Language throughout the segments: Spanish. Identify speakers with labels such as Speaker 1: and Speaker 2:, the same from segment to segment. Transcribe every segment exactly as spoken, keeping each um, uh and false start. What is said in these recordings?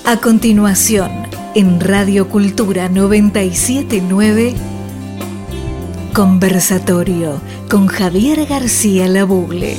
Speaker 1: A continuación, en Radio Cultura noventa y siete punto nueve, Conversatorio con Javier García Labugle.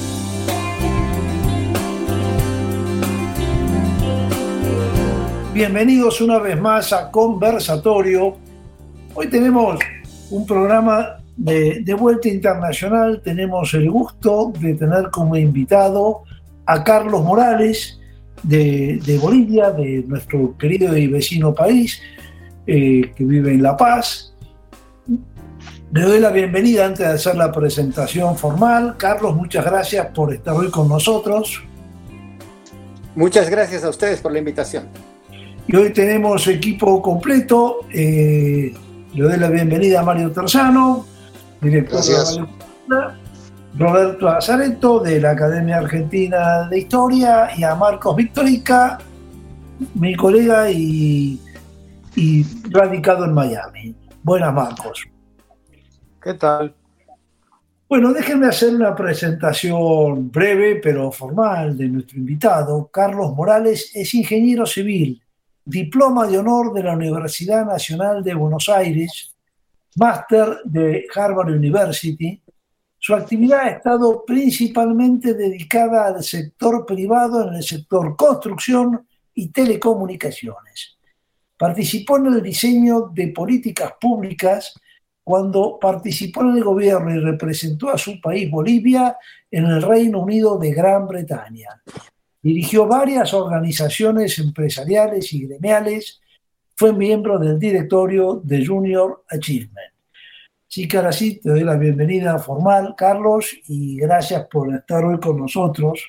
Speaker 2: Bienvenidos una vez más a Conversatorio. Hoy tenemos un programa de, de vuelta internacional. Tenemos el gusto de tener como invitado a Carlos Morales de, de Bolivia, de nuestro querido y vecino país, eh, que vive en La Paz. Le doy la bienvenida antes de hacer la presentación formal. Carlos, muchas gracias por estar hoy con nosotros.
Speaker 3: Muchas gracias a ustedes por la invitación.
Speaker 2: Y hoy tenemos equipo completo. Eh, le doy la bienvenida a Mario Terzano, director
Speaker 3: Gracias.
Speaker 2: de la Roberto Azareto, de la Academia Argentina de Historia, y a Marcos Victorica, mi colega y, y radicado en Miami. Buenas, Marcos.
Speaker 3: ¿Qué tal?
Speaker 2: Bueno, déjenme hacer una presentación breve pero formal de nuestro invitado. Carlos Morales es ingeniero civil, diploma de honor de la Universidad Nacional de Buenos Aires, máster de Harvard University. Su actividad ha estado principalmente dedicada al sector privado en el sector construcción y telecomunicaciones. Participó en el diseño de políticas públicas cuando participó en el gobierno y representó a su país, Bolivia, en el Reino Unido de Gran Bretaña. Dirigió varias organizaciones empresariales y gremiales. Fue miembro del directorio de Junior Achievement. Así que ahora sí, te doy la bienvenida formal, Carlos, y gracias por estar hoy con nosotros.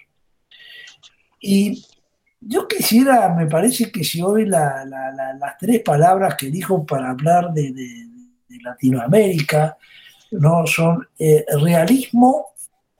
Speaker 2: Y yo quisiera, me parece que si hoy la, la, la, las tres palabras que dijo para hablar de, de, de Latinoamérica, ¿no?, son eh, realismo,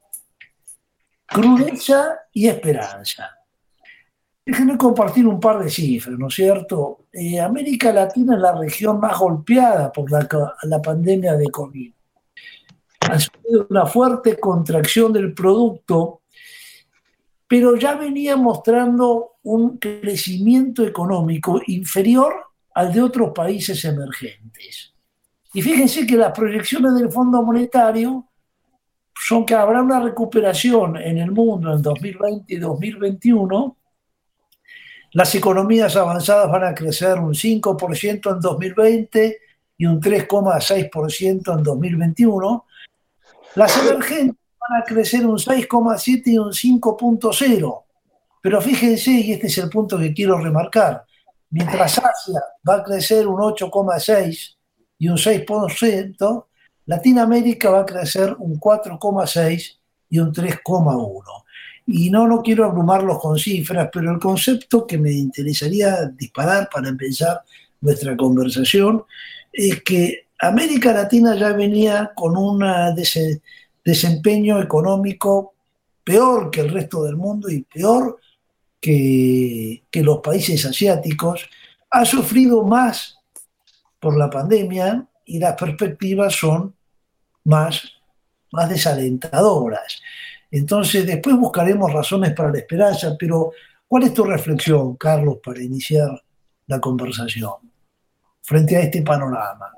Speaker 2: crudeza y esperanza. Déjenme compartir un par de cifras, ¿no es cierto? Eh, América Latina es la región más golpeada por la, la pandemia de COVID. Ha sufrido una fuerte contracción del producto, pero ya venía mostrando un crecimiento económico inferior al de otros países emergentes. Y fíjense que las proyecciones del Fondo Monetario son que habrá una recuperación en el mundo en dos mil veinte y dos mil veintiuno. Las economías avanzadas van a crecer un cinco por ciento en dos mil veinte y un tres coma seis por ciento en dos mil veintiuno. Las emergentes van a crecer un seis coma siete por ciento y un cinco punto cero. Pero fíjense, y este es el punto que quiero remarcar, mientras Asia va a crecer un ocho coma seis por ciento y un seis por ciento, Latinoamérica va a crecer un cuatro coma seis por ciento y un tres coma uno por ciento. Y no, no quiero abrumarlos con cifras, pero el concepto que me interesaría disparar para empezar nuestra conversación es que América Latina ya venía con un des- desempeño económico peor que el resto del mundo y peor que, que los países asiáticos. Ha sufrido más por la pandemia y las perspectivas son más, más desalentadoras. Entonces, después buscaremos razones para la esperanza, pero ¿cuál es tu reflexión, Carlos, para iniciar la conversación frente a este panorama?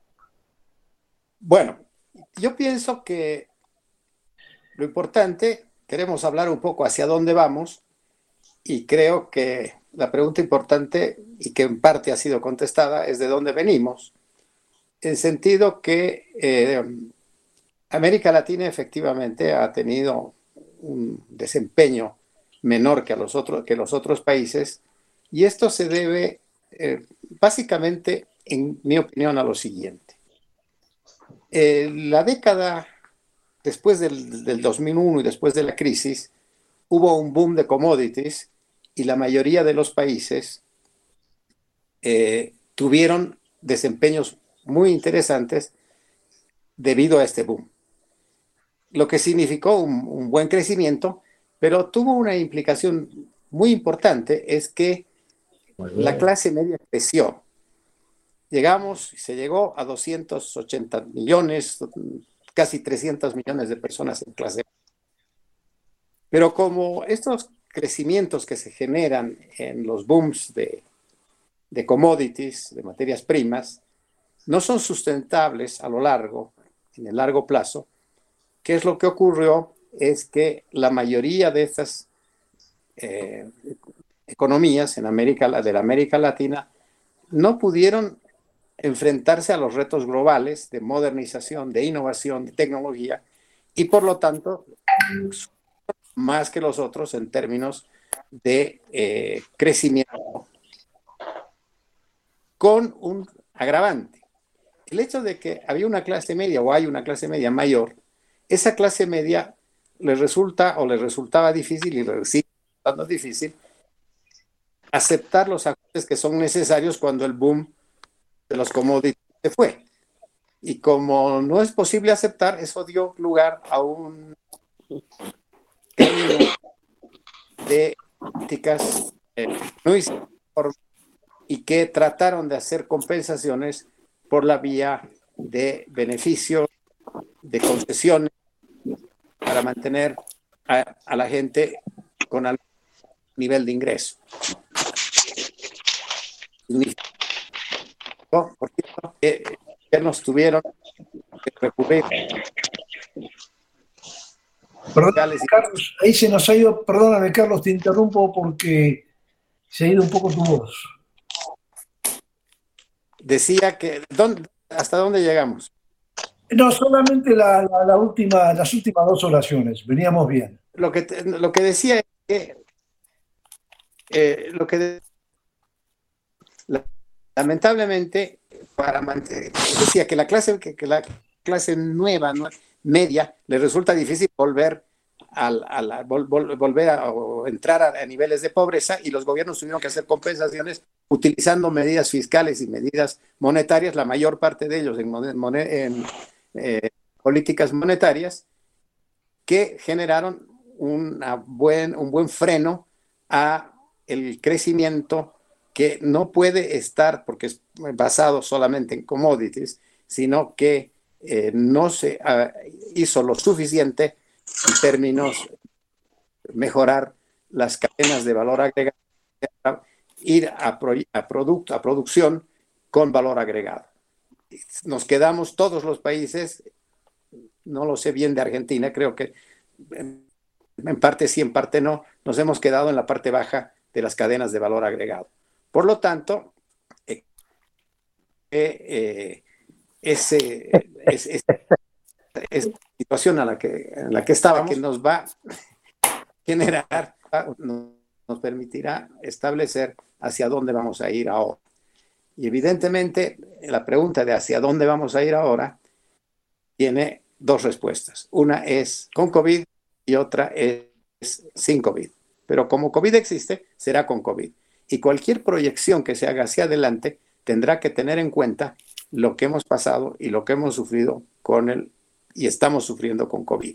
Speaker 3: Bueno, yo pienso que lo importante, queremos hablar un poco hacia dónde vamos, y creo que la pregunta importante, y que en parte ha sido contestada, es de dónde venimos, en sentido que eh, América Latina efectivamente ha tenido un desempeño menor que, a los, otros, que los otros países, y esto se debe eh, básicamente, en mi opinión, a lo siguiente. Eh, la década después del, del dos mil uno y después de la crisis, hubo un boom de commodities y la mayoría de los países eh, tuvieron desempeños muy interesantes debido a este boom, lo que significó un, un buen crecimiento, pero tuvo una implicación muy importante, es que la clase media creció. Llegamos, se llegó a doscientos ochenta millones, casi trescientos millones de personas en clase media. Pero como estos crecimientos que se generan en los booms de de commodities, de materias primas, no son sustentables a lo largo, en el largo plazo. ¿Qué es lo que ocurrió? Es que la mayoría de estas eh, economías en América, de la América Latina no pudieron enfrentarse a los retos globales de modernización, de innovación, de tecnología, y por lo tanto, más que los otros en términos de eh, crecimiento, con un agravante. El hecho de que había una clase media o hay una clase media mayor, esa clase media le resulta o le resultaba difícil y le sigue resultando difícil aceptar los ajustes que son necesarios cuando el boom de los commodities se fue. Y como no es posible aceptar, eso dio lugar a un camino de políticas eh, muy y que trataron de hacer compensaciones por la vía de beneficios, de concesiones, para mantener a, a la gente con algún nivel de ingreso. Por cierto, eh, ya nos tuvieron que recurrir.
Speaker 2: Perdóname, Carlos, ahí se nos ha ido, perdóname, Carlos, te interrumpo porque se ha ido un poco tu voz.
Speaker 3: Decía que, ¿dónde, ¿hasta dónde llegamos?
Speaker 2: No, solamente la, la, la última, las últimas dos oraciones, veníamos bien.
Speaker 3: Lo que, te, lo que decía es que, eh, lo que de, la, lamentablemente, para mantener, decía que la clase, que, que la clase nueva, ¿no? media, le resulta difícil volver al, a la, vol, vol, volver a o entrar a, a niveles de pobreza, y los gobiernos tuvieron que hacer compensaciones utilizando medidas fiscales y medidas monetarias, la mayor parte de ellos en, mon, en eh, políticas monetarias, que generaron una buen, un buen freno a el crecimiento, que no puede estar porque es basado solamente en commodities, sino que eh, no se uh, hizo lo suficiente en términos de mejorar las cadenas de valor agregado, ir a, pro, a, producto, a producción con valor agregado. Nos quedamos todos los países, no lo sé bien de Argentina, creo que en, en parte sí, en parte no, nos hemos quedado en la parte baja de las cadenas de valor agregado. Por lo tanto, eh, eh, ese, es, es, es situación a la que, en la que estábamos, que nos va a generar, nos permitirá establecer hacia dónde vamos a ir ahora. Y evidentemente, la pregunta de hacia dónde vamos a ir ahora tiene dos respuestas. Una es con COVID y otra es sin COVID. Pero como COVID existe, será con COVID. Y cualquier proyección que se haga hacia adelante tendrá que tener en cuenta lo que hemos pasado y lo que hemos sufrido con el, y estamos sufriendo con COVID.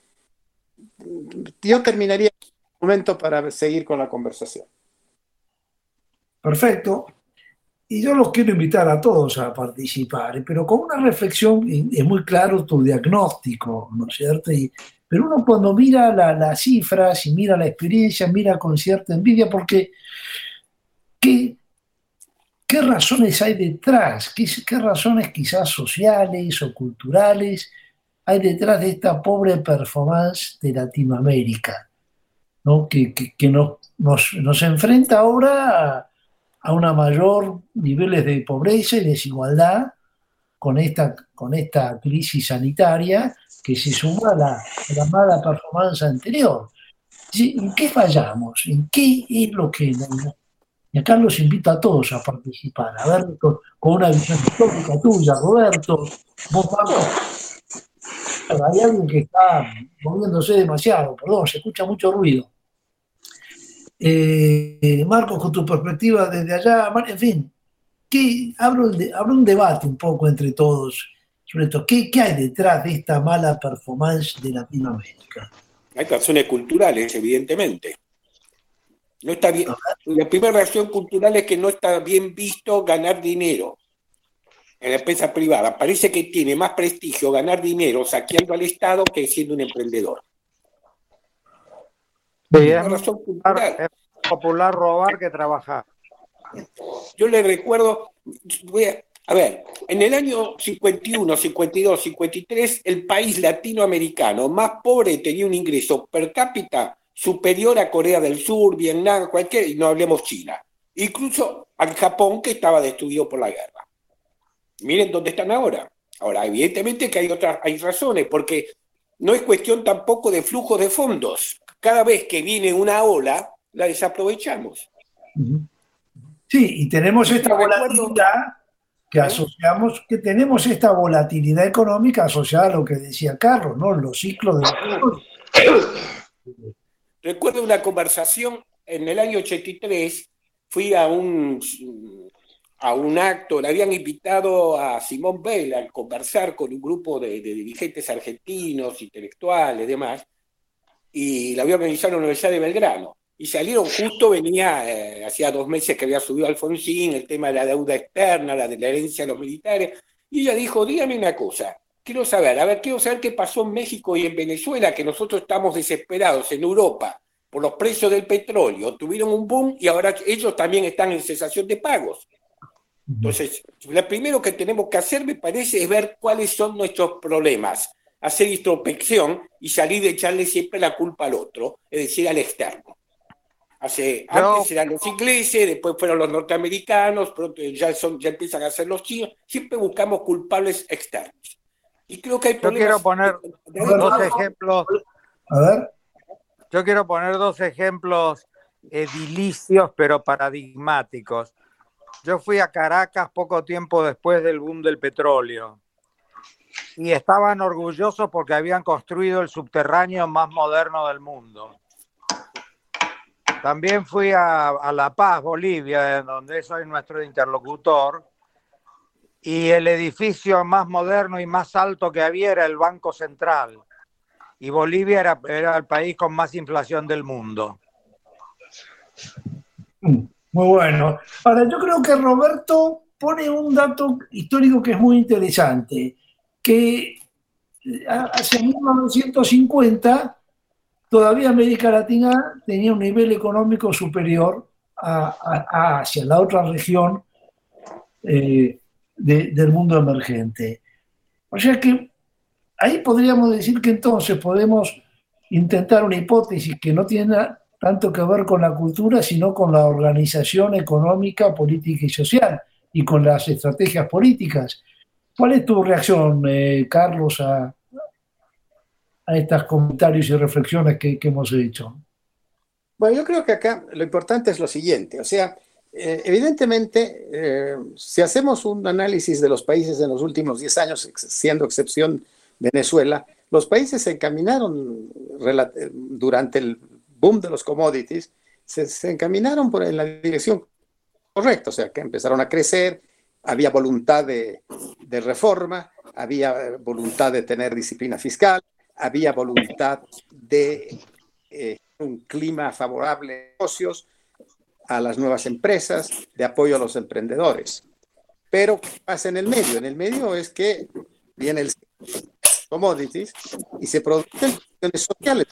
Speaker 3: Yo terminaría un momento para seguir con la conversación.
Speaker 2: Perfecto. Y yo los quiero invitar a todos a participar, pero con una reflexión, es muy claro tu diagnóstico, ¿no es cierto? Y, pero uno cuando mira la, las cifras y mira la experiencia, mira con cierta envidia, porque ¿qué, qué razones hay detrás? ¿Qué, qué razones quizás sociales o culturales hay detrás de esta pobre performance de Latinoamérica, ¿no? Que, que, que nos, nos, nos enfrenta ahora a a una mayor niveles de pobreza y desigualdad con esta, con esta crisis sanitaria que se suma a la, a la mala performance anterior. ¿En qué fallamos? ¿En qué es lo que...? Y acá los invito a todos a participar, a ver con, con una visión histórica tuya, Roberto, vos, Marcos. Hay alguien que está moviéndose demasiado, perdón, se escucha mucho ruido. Eh, Marcos, con tu perspectiva desde allá, en fin, ¿qué, abro, el de, abro un debate un poco entre todos sobre esto. ¿Qué, qué hay detrás de esta mala performance de Latinoamérica?
Speaker 4: Hay razones culturales, evidentemente. No está bien. La primera reacción cultural es que no está bien visto ganar dinero en la empresa privada. Parece que tiene más prestigio ganar dinero saqueando al Estado que siendo un emprendedor.
Speaker 5: Sí, es, razón popular, es popular robar que trabajar.
Speaker 4: Yo le recuerdo, voy a, a ver, en el año cincuenta y uno, cincuenta y dos, cincuenta y tres, el país latinoamericano más pobre tenía un ingreso per cápita superior a Corea del Sur, Vietnam, cualquier, y no hablemos China. Incluso al Japón, que estaba destruido por la guerra. Miren dónde están ahora. Ahora, evidentemente que hay otras, hay razones, porque no es cuestión tampoco de flujo de fondos. Cada vez que viene una ola, la desaprovechamos.
Speaker 2: Sí, y tenemos esta volatilidad que asociamos, que tenemos esta volatilidad económica asociada a lo que decía Carlos, ¿no? Los ciclos de...
Speaker 4: Recuerdo una conversación en el año ochenta y tres, fui a un, a un acto, le habían invitado a Simón Weil a conversar con un grupo de, de dirigentes argentinos, intelectuales, demás, y la había organizado la Universidad de Belgrano. Y salieron justo, venía, eh, hacía dos meses que había subido Alfonsín, el tema de la deuda externa, la de la herencia de los militares, y ella dijo, dígame una cosa, quiero saber, a ver, quiero saber qué pasó en México y en Venezuela, que nosotros estamos desesperados en Europa por los precios del petróleo, tuvieron un boom y ahora ellos también están en cesación de pagos. Entonces, lo primero que tenemos que hacer, me parece, es ver cuáles son nuestros problemas, hacer introspección y salir de echarle siempre la culpa al otro, es decir, al externo. Hace, no. Antes eran los ingleses, después fueron los norteamericanos, pronto ya, son, ya empiezan a ser los chinos, siempre buscamos culpables externos. Y creo que hay problemas.
Speaker 5: Yo quiero poner de, de dos de ejemplos.
Speaker 2: A ver.
Speaker 5: Yo quiero poner dos ejemplos edilicios, pero paradigmáticos. Yo fui a Caracas poco tiempo después del boom del petróleo y estaban orgullosos porque habían construido el subterráneo más moderno del mundo. También fui a, a La Paz, Bolivia, donde soy nuestro interlocutor, y el edificio más moderno y más alto que había era el Banco Central. Y Bolivia era, era el país con más inflación del mundo.
Speaker 2: Muy bueno. Ahora, yo creo que Roberto pone un dato histórico que es muy interesante, que hacia mil novecientos cincuenta todavía América Latina tenía un nivel económico superior a, a, a Asia, la otra región eh, de, del mundo emergente. O sea que ahí podríamos decir que entonces podemos intentar una hipótesis que no tiene tanto que ver con la cultura, sino con la organización económica, política y social, y con las estrategias políticas. ¿Cuál es tu reacción, eh, Carlos, a, a estos comentarios y reflexiones que, que hemos hecho?
Speaker 3: Bueno, yo creo que acá lo importante es lo siguiente, o sea, eh, evidentemente, eh, si hacemos un análisis de los países en los últimos diez años, siendo excepción Venezuela, los países se encaminaron durante el boom de los commodities, se, se encaminaron por, en la dirección correcta, o sea, que empezaron a crecer, había voluntad de, de reforma, había voluntad de tener disciplina fiscal, había voluntad de eh, un clima favorable a negocios, a las nuevas empresas, de apoyo a los emprendedores. Pero, ¿qué pasa en el medio? En el medio es que viene el commodities y se producen cuestiones sociales.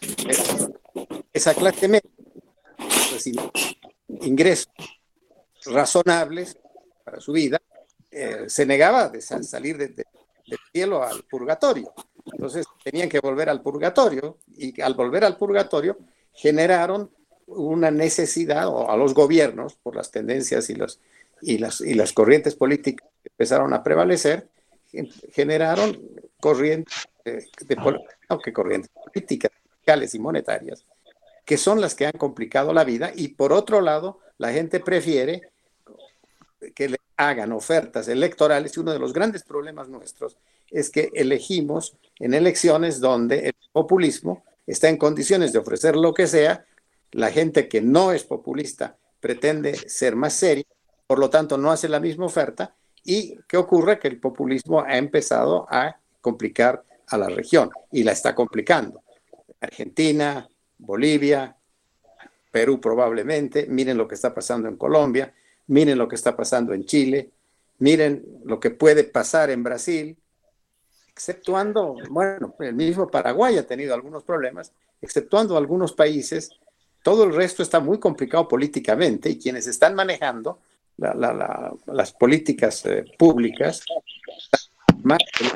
Speaker 3: Esa clase media recibe ingresos razonables para su vida, eh, se negaba de sal, salir de, de, del cielo al purgatorio. Entonces tenían que volver al purgatorio y al volver al purgatorio generaron una necesidad, o a los gobiernos, por las tendencias y, los, y, las, y las corrientes políticas que empezaron a prevalecer, generaron corrientes, de, de, aunque corrientes políticas, fiscales y monetarias, que son las que han complicado la vida, y por otro lado, la gente prefiere que le hagan ofertas electorales, y uno de los grandes problemas nuestros es que elegimos en elecciones donde el populismo está en condiciones de ofrecer lo que sea, la gente que no es populista pretende ser más seria, por lo tanto no hace la misma oferta, y ¿qué ocurre? Que el populismo ha empezado a complicar a la región, y la está complicando. Argentina, Bolivia, Perú probablemente, miren lo que está pasando en Colombia, miren lo que está pasando en Chile, miren lo que puede pasar en Brasil, exceptuando, bueno, el mismo Paraguay ha tenido algunos problemas, exceptuando algunos países, todo el resto está muy complicado políticamente, y quienes están manejando la, la, la, las políticas eh, públicas, más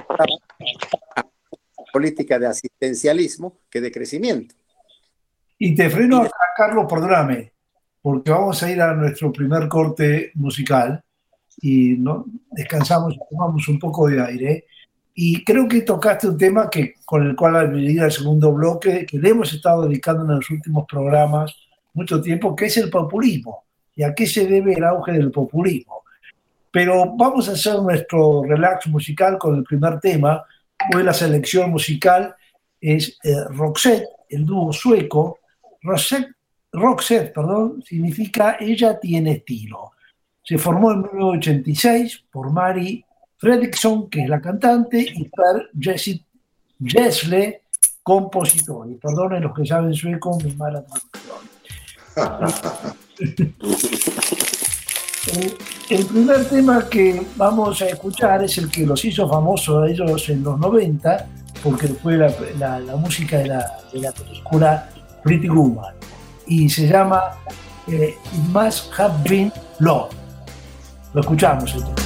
Speaker 3: política de asistencialismo que de crecimiento.
Speaker 2: Y te freno acá, Carlos, perdóname, porque vamos a ir a nuestro primer corte musical y ¿no? descansamos y tomamos un poco de aire. Y creo que tocaste un tema que, con el cual al venir al segundo bloque, que le hemos estado dedicando en los últimos programas mucho tiempo, que es el populismo. ¿Y a qué se debe el auge del populismo? Pero vamos a hacer nuestro relax musical con el primer tema. Hoy la selección musical es eh, Roxette, el dúo sueco. Roxette, Roxette, perdón, significa ella tiene estilo. Se formó en mil novecientos ochenta y seis por Mari Fredriksson, que es la cantante, y Per Gessle, compositor. Y perdonen los que saben sueco, mi mala traducción. el, el primer tema que vamos a escuchar es el que los hizo famosos a ellos en los noventa, porque fue la, la, la música de la, de la película Pretty Woman. Y se llama eh, It Must Have Been Love. Lo escuchamos entonces.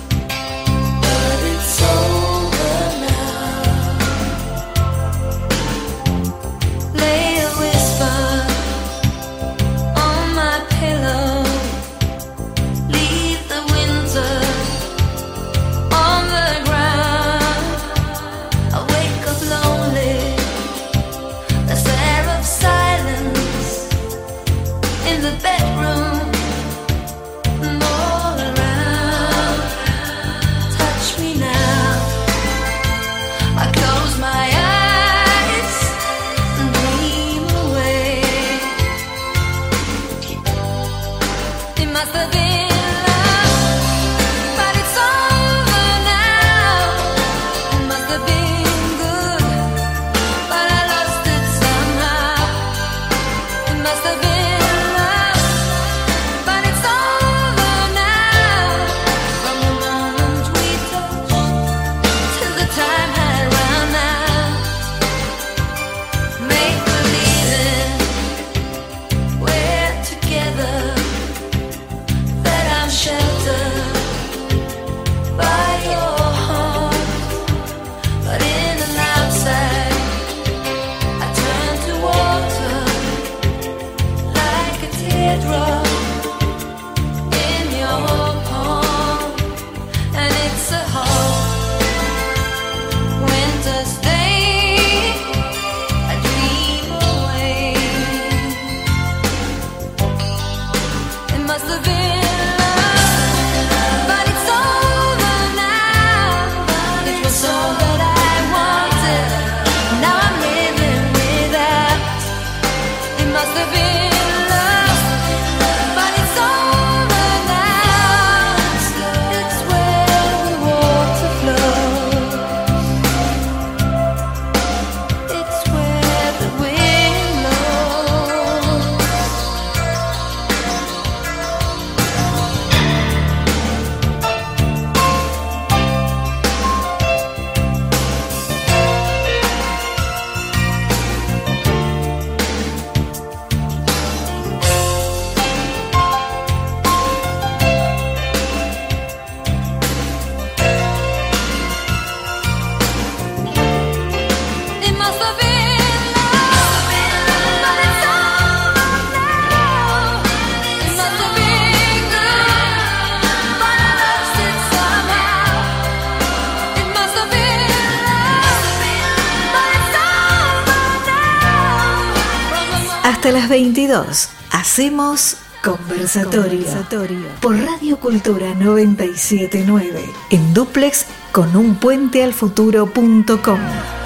Speaker 1: Hasta las veintidós hacemos Conversatorio, Conversatorio por Radio Cultura noventa y siete punto nueve en dúplex con un puente al futuro punto com.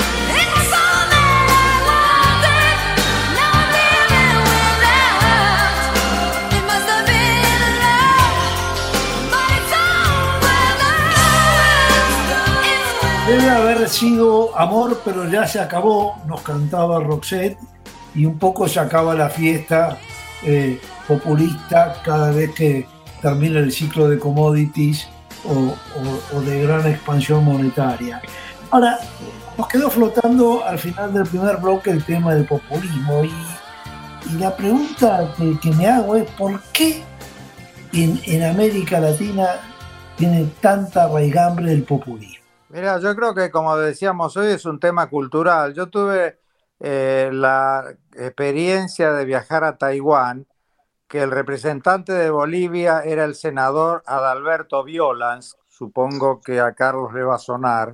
Speaker 2: Debe haber sido amor, pero ya se acabó, nos cantaba Roxette, y un poco se acaba la fiesta eh, populista cada vez que termina el ciclo de commodities o, o, o de gran expansión monetaria. Ahora, nos quedó flotando al final del primer bloque el tema del populismo, y, y la pregunta que, que me hago es ¿por qué en, en América Latina tiene tanta raigambre del populismo?
Speaker 5: Mira, yo creo que como decíamos hoy es un tema cultural. Yo tuve eh, la experiencia de viajar a Taiwán, que el representante de Bolivia era el senador Adalberto Violans, supongo que a Carlos le va a sonar.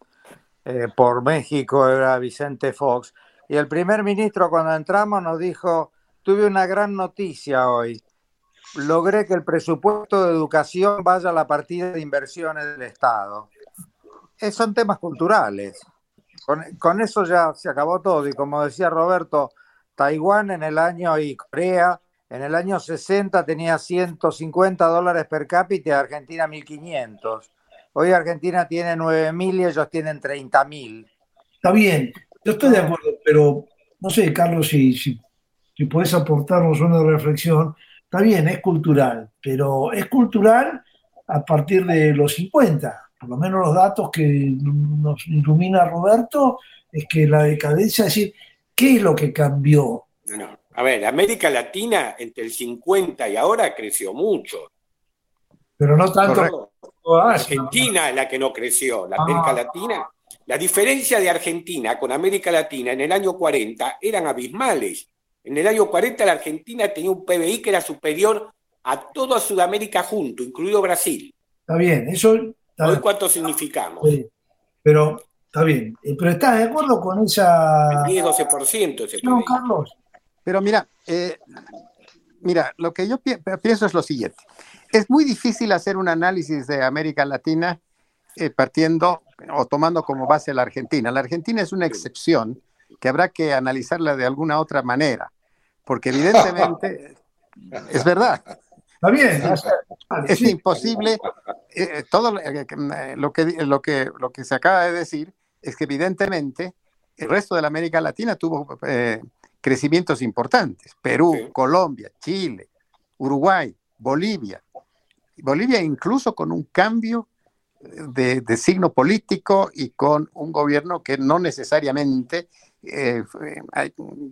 Speaker 5: Eh, por México era Vicente Fox, y el primer ministro cuando entramos nos dijo: tuve una gran noticia hoy, logré que el presupuesto de educación vaya a la partida de inversiones del Estado. Eh, son temas culturales, con, con eso ya se acabó todo. Y como decía Roberto, Taiwán en el año y Corea en el año sesenta tenía ciento cincuenta dólares per cápita y Argentina mil quinientos. Hoy Argentina tiene nueve mil y ellos tienen treinta mil.
Speaker 2: Está bien, yo estoy de acuerdo, pero no sé, Carlos, si, si, si podés aportarnos una reflexión. Está bien, es cultural, pero es cultural a partir de los cincuenta. Por lo menos los datos que nos ilumina Roberto es que la decadencia, es decir, ¿qué es lo que cambió?
Speaker 4: No, no. A ver, América Latina entre el cincuenta y ahora creció mucho.
Speaker 2: Pero no tanto.
Speaker 4: Correcto. Argentina es la que no creció. La América ah. Latina, la diferencia de Argentina con América Latina en el año cuarenta eran abismales. En el año cuarenta la Argentina tenía un P B I que era superior a toda Sudamérica junto, incluido Brasil.
Speaker 2: Está bien, eso. Está
Speaker 4: Hoy
Speaker 2: bien.
Speaker 4: ¿Cuánto significamos?
Speaker 2: Sí, pero está bien. Pero ¿estás de acuerdo con esa?
Speaker 4: diez a doce por ciento ese
Speaker 2: No, Carlos.
Speaker 3: Pero mira, eh, mira, lo que yo pi- pienso es lo siguiente. Es muy difícil hacer un análisis de América Latina eh, partiendo o tomando como base la Argentina. La Argentina es una excepción que habrá que analizarla de alguna otra manera, porque evidentemente es verdad.
Speaker 2: Está bien.
Speaker 3: Es, es sí. imposible. Eh, todo lo que, lo, que, lo que se acaba de decir es que evidentemente el resto de la América Latina tuvo eh, crecimientos importantes. Perú, sí. Colombia, Chile, Uruguay, Bolivia. Bolivia incluso con un cambio de, de signo político y con un gobierno que no necesariamente eh, eh,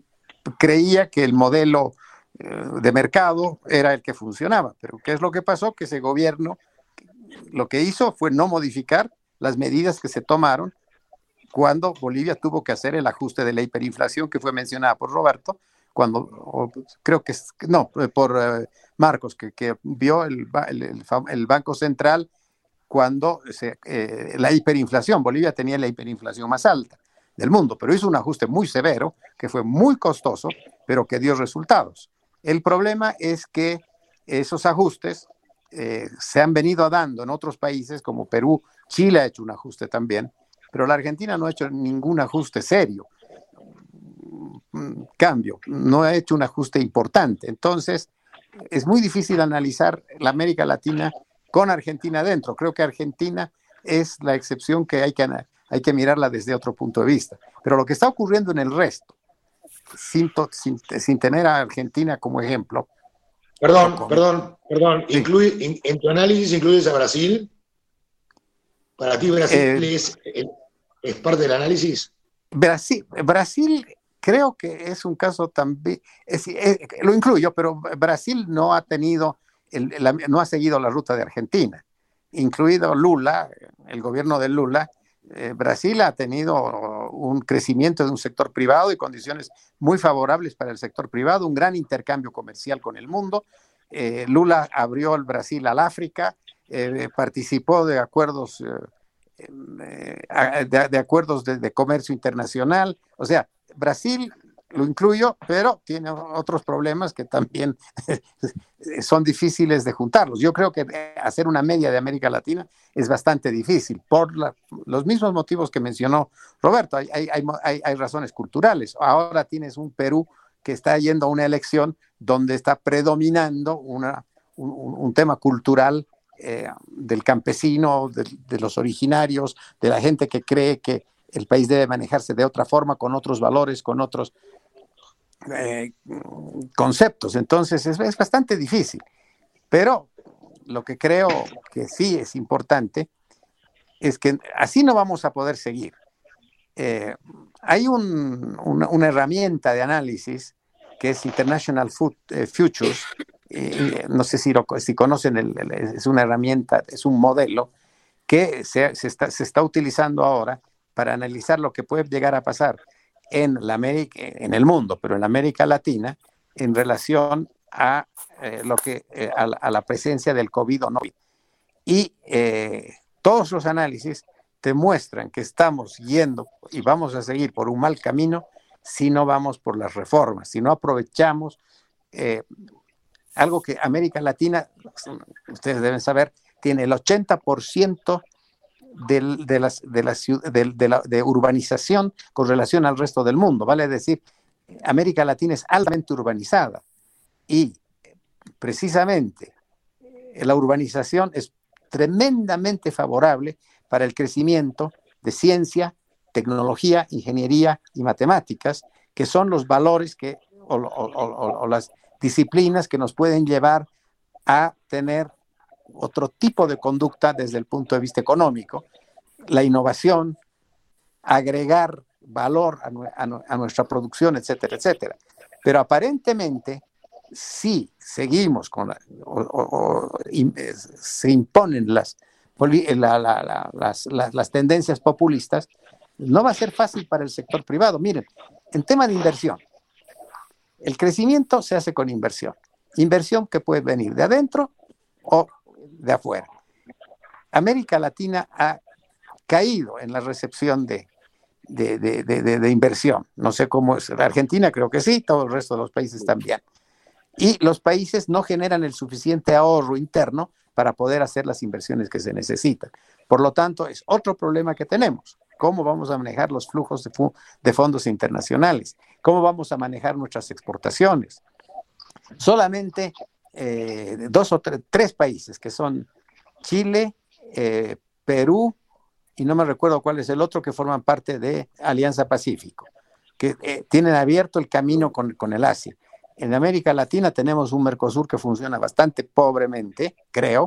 Speaker 3: creía que el modelo eh, de mercado era el que funcionaba. Pero ¿qué es lo que pasó? Que ese gobierno lo que hizo fue no modificar las medidas que se tomaron cuando Bolivia tuvo que hacer el ajuste de la hiperinflación que fue mencionada por Roberto, cuando, o, creo que, no, por eh, Marcos, que, que vio el, el, el Banco Central cuando se, eh, la hiperinflación, Bolivia tenía la hiperinflación más alta del mundo, pero hizo un ajuste muy severo, que fue muy costoso, pero que dio resultados. El problema es que esos ajustes eh, se han venido dando en otros países, como Perú. Chile ha hecho un ajuste también, pero la Argentina no ha hecho ningún ajuste serio. Cambio, no ha hecho un ajuste importante. Entonces, es muy difícil analizar la América Latina con Argentina dentro. Creo que Argentina es la excepción que hay que, hay que mirarla desde otro punto de vista. Pero lo que está ocurriendo en el resto, sin, sin, sin tener a Argentina como ejemplo.
Speaker 6: Perdón, como, perdón, perdón. Sí. Incluye, en, en tu análisis incluyes a Brasil. ¿Para ti Brasil eh, es, es parte del análisis?
Speaker 3: Brasil, Brasil creo que es un caso también, es, es, lo incluyo, pero Brasil no ha tenido, el, la, no ha seguido la ruta de Argentina, incluido Lula, el gobierno de Lula. eh, Brasil ha tenido un crecimiento de un sector privado y condiciones muy favorables para el sector privado, un gran intercambio comercial con el mundo. eh, Lula abrió el Brasil al África, eh, participó de acuerdos eh, eh, de, de acuerdos de, de comercio internacional. O sea, Brasil lo incluyo, pero tiene otros problemas que también son difíciles de juntarlos. Yo creo que hacer una media de América Latina es bastante difícil por la, los mismos motivos que mencionó Roberto. Hay, hay, hay, hay razones culturales. Ahora tienes un Perú que está yendo a una elección donde está predominando una, un, un tema cultural eh, del campesino, de, de los originarios, de la gente que cree que el país debe manejarse de otra forma, con otros valores, con otros eh, conceptos. Entonces es, es bastante difícil. Pero lo que creo que sí es importante es que así no vamos a poder seguir. Eh, hay un, una, una herramienta de análisis que es International Food, eh, Futures, eh, no sé si, lo, si conocen, el, el, es una herramienta, es un modelo que se, se, está, se está utilizando ahora para analizar lo que puede llegar a pasar en, la América, en el mundo, pero en la América Latina, en relación a, eh, lo que, eh, a, a la presencia del COVID o no. Y eh, todos los análisis te muestran que estamos yendo y vamos a seguir por un mal camino si no vamos por las reformas, si no aprovechamos eh, algo que América Latina, ustedes deben saber, tiene el ochenta por ciento de, de, las, de, la, de, de, la, de urbanización con relación al resto del mundo, vale decir, América Latina es altamente urbanizada y precisamente la urbanización es tremendamente favorable para el crecimiento de ciencia, tecnología, ingeniería y matemáticas, que son los valores que, o, o, o, o las disciplinas que nos pueden llevar a tener otro tipo de conducta desde el punto de vista económico, la innovación, agregar valor a, a, a nuestra producción, etcétera, etcétera. Pero aparentemente, si seguimos con la, o, o, o, se imponen las, la, la, la, las, las, las tendencias populistas, no va a ser fácil para el sector privado. Miren, en tema de inversión, el crecimiento se hace con inversión. Inversión que puede venir de adentro o de afuera. América Latina ha caído en la recepción de, de, de, de, de, de inversión. No sé cómo es. Argentina creo que sí, todo el resto de los países también. Y los países no generan el suficiente ahorro interno para poder hacer las inversiones que se necesitan. Por lo tanto, es otro problema que tenemos. ¿Cómo vamos a manejar los flujos de, fu- de fondos internacionales? ¿Cómo vamos a manejar nuestras exportaciones? Solamente eh, dos o tre- tres países, que son Chile, eh, Perú, y no me recuerdo cuál es el otro, que forman parte de Alianza Pacífico, que eh, tienen abierto el camino con, con el Asia. En América Latina tenemos un Mercosur que funciona bastante pobremente, creo.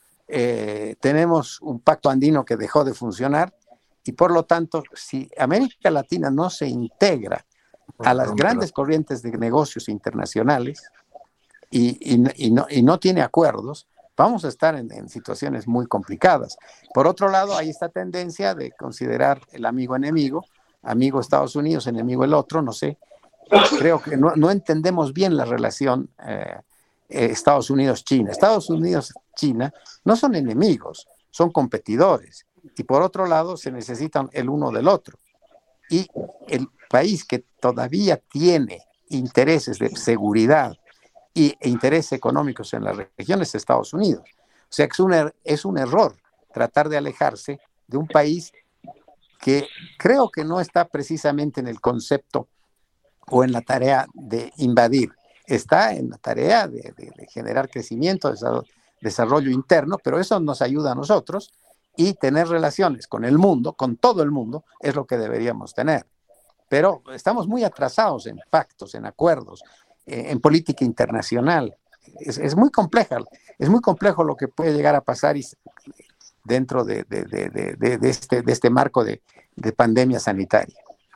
Speaker 3: Eh, tenemos un pacto andino que dejó de funcionar y por lo tanto, si América Latina no se integra a las grandes corrientes de negocios internacionales y, y, y, no, y no tiene acuerdos, vamos a estar en, en situaciones muy complicadas. Por otro lado, hay esta tendencia de considerar el amigo enemigo, amigo Estados Unidos, enemigo el otro, no sé. Creo que no, no entendemos bien la relación eh, eh, Estados Unidos-China. Estados Unidos-China no son enemigos, son competidores. Y por otro lado, se necesitan el uno del otro. Y el país que todavía tiene intereses de seguridad y, e intereses económicos en la región es Estados Unidos. O sea que es un, er, es un error tratar de alejarse de un país que creo que no está precisamente en el concepto o en la tarea de invadir, está en la tarea de, de, de generar crecimiento, desarrollo, desarrollo interno, pero eso nos ayuda a nosotros y tener relaciones con el mundo, con todo el mundo, es lo que deberíamos tener. Pero estamos muy atrasados en pactos, en acuerdos, eh, en política internacional. Es, es muy compleja, es muy complejo lo que puede llegar a pasar y, dentro de, de, de, de, de, este, de este marco de, de pandemia sanitaria.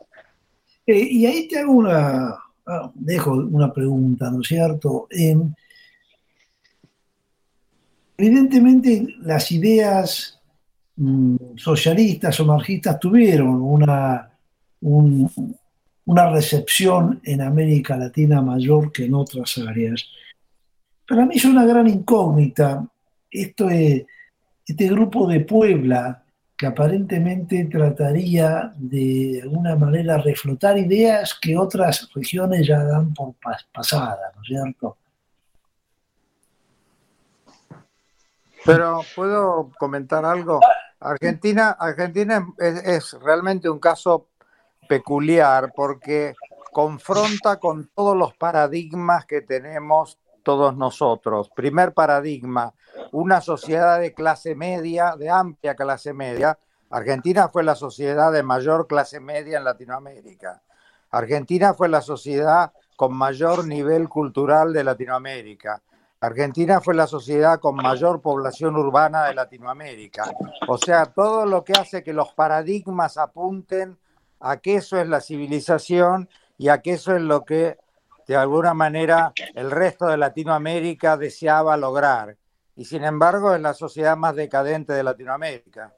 Speaker 2: Eh, y ahí te hago una, ah, dejo una pregunta, ¿no es cierto? Eh, evidentemente las ideas mm, socialistas o marxistas tuvieron una, un, una recepción en América Latina mayor que en otras áreas. Para mí es una gran incógnita esto es, este grupo de Puebla, que aparentemente trataría de alguna manera reflotar ideas que otras regiones ya dan por pas pasadas, ¿no es cierto?
Speaker 5: Pero, ¿puedo comentar algo? Argentina, Argentina es, es realmente un caso peculiar porque confronta con todos los paradigmas que tenemos todos nosotros. Primer paradigma, una sociedad de clase media, de amplia clase media. Argentina fue la sociedad de mayor clase media en Latinoamérica. Argentina fue la sociedad con mayor nivel cultural de Latinoamérica. Argentina fue la sociedad con mayor población urbana de Latinoamérica. O sea, todo lo que hace que los paradigmas apunten a que eso es la civilización y a que eso es lo que de alguna manera el resto de Latinoamérica deseaba lograr. Y sin embargo es la sociedad más decadente de Latinoamérica.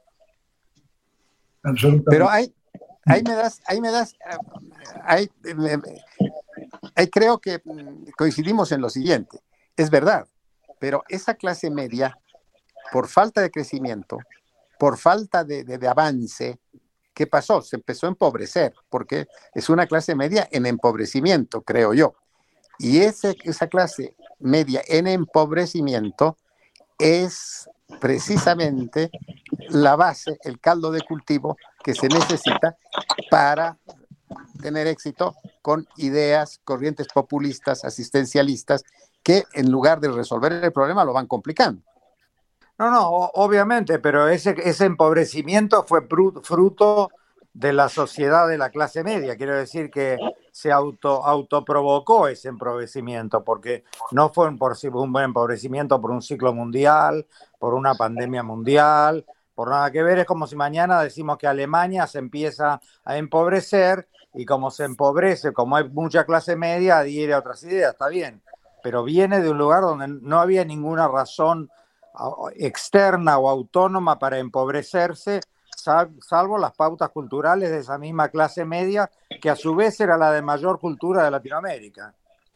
Speaker 3: Pero ahí, ahí me das, ahí me das, ahí, ahí creo que coincidimos en lo siguiente. Es verdad, pero esa clase media, por falta de crecimiento, por falta de, de, de avance, ¿qué pasó? Se empezó a empobrecer, porque es una clase media en empobrecimiento, creo yo. Y ese, esa clase media en empobrecimiento es precisamente la base, el caldo de cultivo que se necesita para tener éxito con ideas, corrientes populistas, asistencialistas, que en lugar de resolver el problema lo van complicando.
Speaker 5: No, no, obviamente, pero ese, ese empobrecimiento fue fruto de la sociedad de la clase media. Quiero decir que se auto, autoprovocó ese empobrecimiento, porque no fue un, un buen empobrecimiento por un ciclo mundial, por una pandemia mundial, por nada que ver. Es como si mañana decimos que Alemania se empieza a empobrecer, y como se empobrece, como hay mucha clase media, adhiere a otras ideas, está bien, pero viene de un lugar donde no había ninguna razón externa o autónoma para empobrecerse, salvo las pautas culturales de esa misma clase media, que a su vez era la de mayor cultura de Latinoamérica.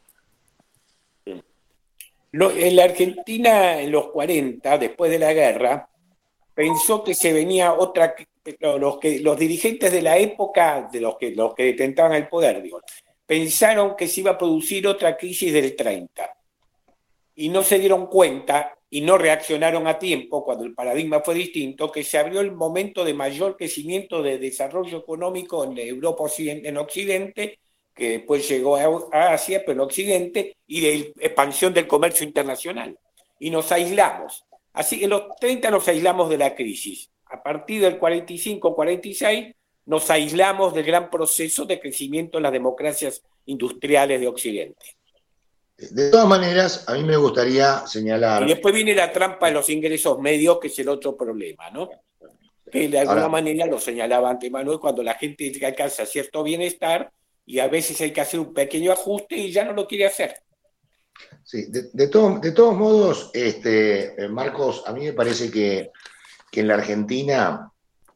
Speaker 4: En la Argentina, en los cuarenta, después de la guerra, pensó que se venía otra, los, que, los dirigentes de la época, de los que, los que detentaban el poder, digo, pensaron que se iba a producir otra crisis del treinta, y no se dieron cuenta y no reaccionaron a tiempo cuando el paradigma fue distinto, que se abrió el momento de mayor crecimiento de desarrollo económico en Europa en Occidente, que después llegó a Asia, pero en Occidente, y de expansión del comercio internacional. Y nos aislamos. Así que en los treinta nos aislamos de la crisis. A partir del cuarenta y cinco cuarenta y seis nos aislamos del gran proceso de crecimiento en las democracias industriales de Occidente.
Speaker 6: De todas maneras, a mí me gustaría señalar...
Speaker 4: Y después viene la trampa de los ingresos medios, que es el otro problema, ¿no? Que de alguna Ahora, manera lo señalaba antes Manuel, cuando la gente alcanza cierto bienestar y a veces hay que hacer un pequeño ajuste y ya no lo quiere hacer.
Speaker 6: Sí, de, de, todo, de todos modos, este, Marcos, a mí me parece que, que en la Argentina,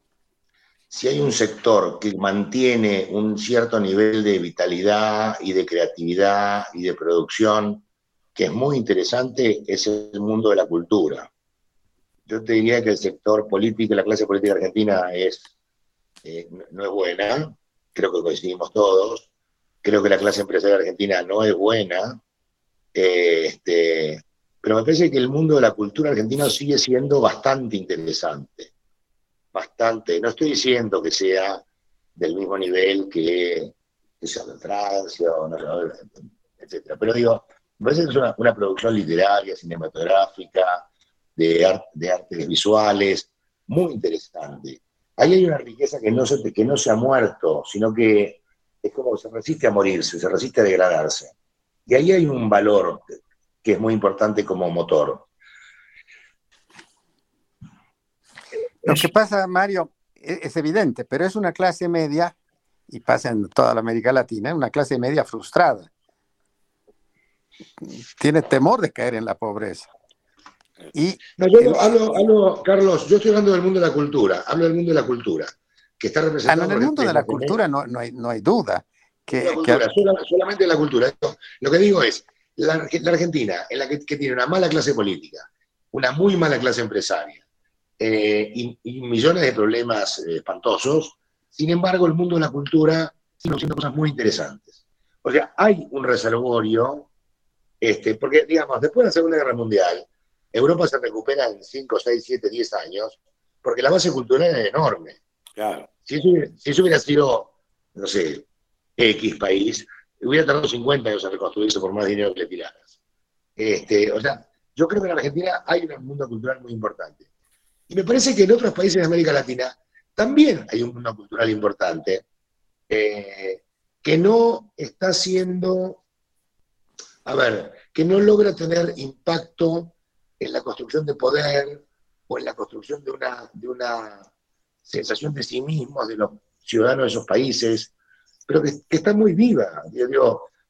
Speaker 6: si hay un sector que mantiene un cierto nivel de vitalidad y de creatividad y de producción, que es muy interesante, es el mundo de la cultura. Yo te diría que el sector político, la clase política argentina es, eh, no es buena, creo que coincidimos todos, creo que la clase empresarial argentina no es buena, eh, este, pero me parece que el mundo de la cultura argentina sigue siendo bastante interesante. Bastante, no estoy diciendo que sea del mismo nivel que, que sea de Francia, o no, etcétera, pero digo, me parece que es una, una producción literaria, cinematográfica, de, art, de artes visuales, muy interesante. Ahí hay una riqueza que no, se, que no se ha muerto, sino que es como se resiste a morirse, se resiste a degradarse. Y ahí hay un valor que es muy importante como motor.
Speaker 3: Lo que pasa, Mario, es evidente, pero es una clase media, y pasa en toda la América Latina, una clase media frustrada. Tiene temor de caer en la pobreza. Y
Speaker 6: no, yo el... hablo, hablo, Carlos, yo estoy hablando del mundo de la cultura, hablo del mundo de la cultura, que está representado...
Speaker 3: Ah, no, en el mundo de la cultura no, no, hay, no hay duda. Que,
Speaker 6: la cultura,
Speaker 3: que...
Speaker 6: solamente la cultura. Lo que digo es, la, la Argentina, en la que, que tiene una mala clase política, una muy mala clase empresaria, Eh, y, y millones de problemas eh, espantosos, sin embargo el mundo de la cultura sigue haciendo cosas muy interesantes. O sea, hay un reservorio, este, porque digamos, después de la Segunda Guerra Mundial, Europa se recupera en cinco, seis, siete, diez años, porque la base cultural es enorme.
Speaker 4: Claro.
Speaker 6: Si eso, si eso hubiera sido, no sé, X país, hubiera tardado cincuenta años en reconstruirse por más dinero que le tiraras. Este, o sea, yo creo que en Argentina hay un mundo cultural muy importante. Y me parece que en otros países de América Latina también hay un mundo cultural importante eh, que no está siendo, a ver, que no logra tener impacto en la construcción de poder o en la construcción de una, de una sensación de sí mismos de los ciudadanos de esos países, pero que, que está muy viva. Yo digo,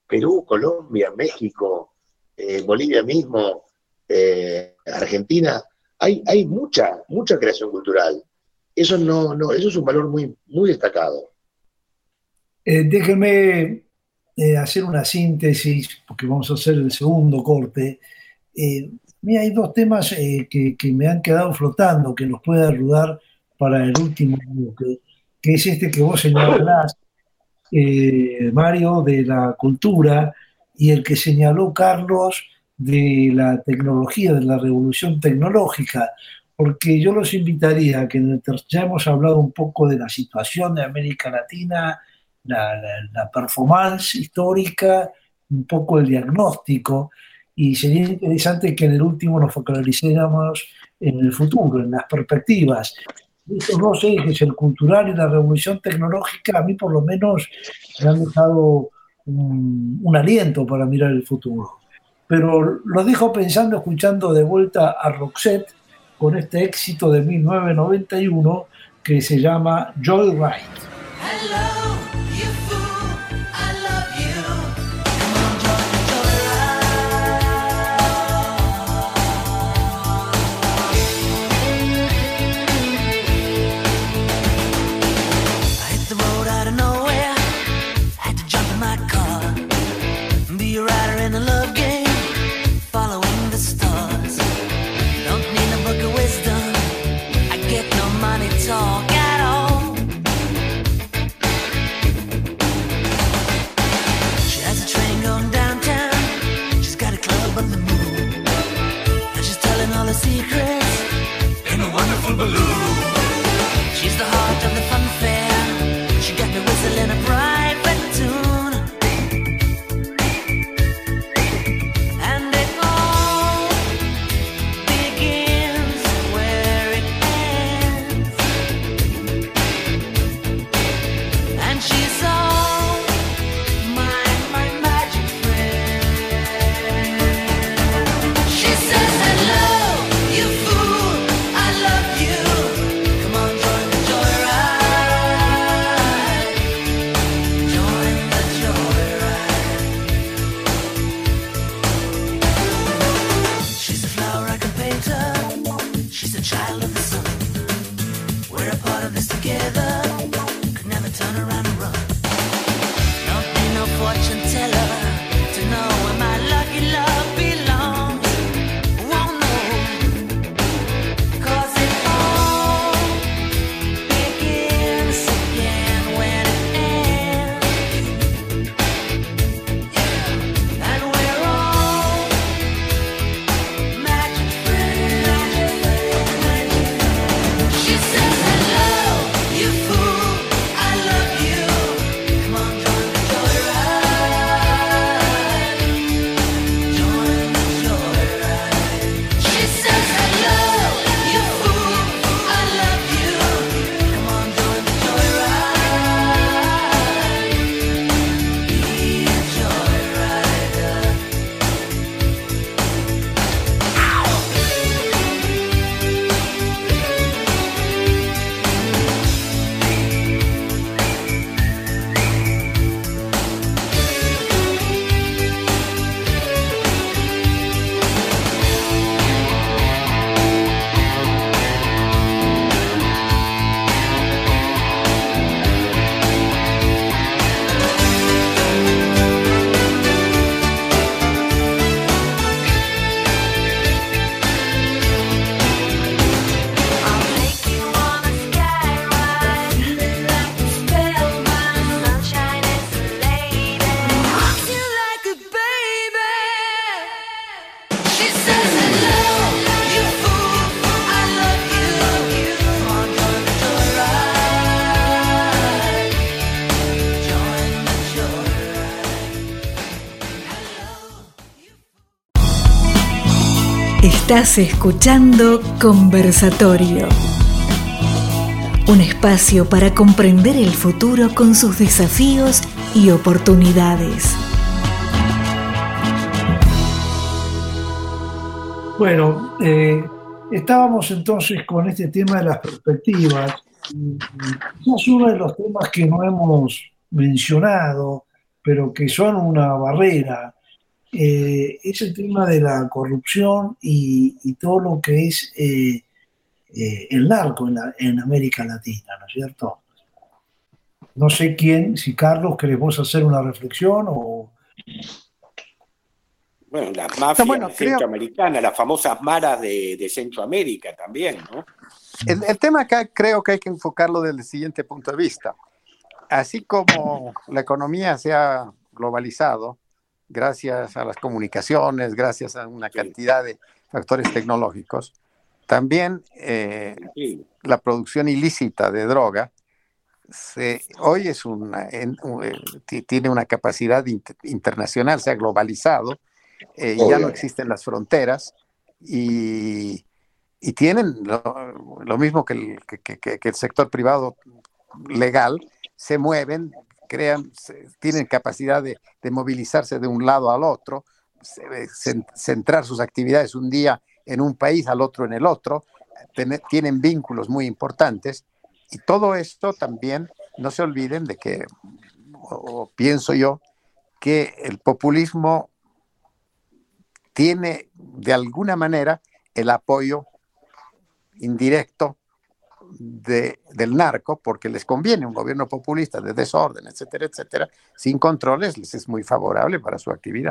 Speaker 6: Perú, Colombia, México, eh, Bolivia mismo, eh, Argentina, hay, hay mucha, mucha creación cultural. Eso no, no, eso es un valor muy, muy destacado.
Speaker 2: Eh, déjenme eh, hacer una síntesis, porque vamos a hacer el segundo corte. Eh, mira, hay dos temas eh, que, que me han quedado flotando, que nos puede ayudar para el último bloque, que es este que vos señalás, eh, Mario, de la cultura, y el que señaló Carlos de la tecnología, de la revolución tecnológica, porque yo los invitaría a que ya hemos hablado un poco de la situación de América Latina, la, la, la performance histórica, un poco el diagnóstico, y sería interesante que en el último nos focalizáramos en el futuro, en las perspectivas. Estos dos ejes, el cultural y la revolución tecnológica, a mí por lo menos me han dejado un, un aliento para mirar el futuro. Pero lo dejo pensando, escuchando de vuelta a Roxette con este éxito de mil novecientos noventa y uno que se llama Joyride.
Speaker 7: Hello, you fool, I love you. I hit the road out of nowhere, had to jump in my car, be a rider in a love game, following the stars. Don't need a book of wisdom, I get no money talk at all. She has a train going downtown, she's got a club on the moon, and she's telling all her secrets in a wonderful balloon. She's the heart of the fun fair, she got me whistling a private tune. And it all begins where it ends, and she's all my, my magic friend. She says, hello, you fool, I love you. Come on, join the joyride. Join the joyride. She's a flower I can paint her. She's a child of the sun. We're a part of this together. Could never turn around and run. Don't need no fortune teller to know where my lucky love belongs. Won't know, 'cause it all begins again when it ends. Yeah. And we're all magic friends. She says, hello, you fool, I love you. Come on, join the joyride. Join the joyride. She says, hello, you fool, I love you. Come on, join the joyride. Be a joyrider. I'll take you on a skyride, like a spellbound, sunshine is a lady, rocks you like a baby. She says, hello, you fool, I love you. Come on, join the joyride. Join the joyride.
Speaker 1: Estás escuchando Conversatorio, un espacio para comprender el futuro con sus desafíos y oportunidades.
Speaker 2: Bueno, eh, estábamos entonces con este tema de las perspectivas. Y, y quizás uno de los temas que no hemos mencionado, pero que son una barrera. Eh, es el tema de la corrupción y, y todo lo que es eh, eh, el narco en, la- en América Latina, ¿no es cierto? No sé quién, si Carlos, querés vos hacer una reflexión o...
Speaker 4: Bueno, las
Speaker 8: No,
Speaker 4: mafias
Speaker 8: bueno, creo,
Speaker 4: centroamericanas, las famosas maras de, de Centroamérica también, ¿no?
Speaker 8: el, el tema acá creo que hay que enfocarlo desde el siguiente punto de vista. Así como la economía se ha globalizado, gracias a las comunicaciones, gracias a una
Speaker 4: Sí,
Speaker 8: cantidad de factores tecnológicos, también eh,
Speaker 4: sí.
Speaker 8: la producción ilícita de droga se, hoy es una, en- un- eh, ti- tiene una capacidad int- internacional, se ha globalizado, eh, y ya no
Speaker 6: Obvio.
Speaker 8: existen las fronteras y, y tienen lo, lo mismo que el, que- que- que- que el sector privado legal, se mueven, crean, se- tienen capacidad de, de movilizarse de un lado al otro, se- cen- centrar sus actividades un día en un país, al otro en el otro, tener- tienen vínculos muy importantes y todo esto también, no se olviden de que, o, o pienso yo, que el populismo tiene de alguna manera el apoyo indirecto de, del narco, porque les conviene un gobierno populista de desorden, etcétera, etcétera, sin controles, les es muy favorable para su actividad.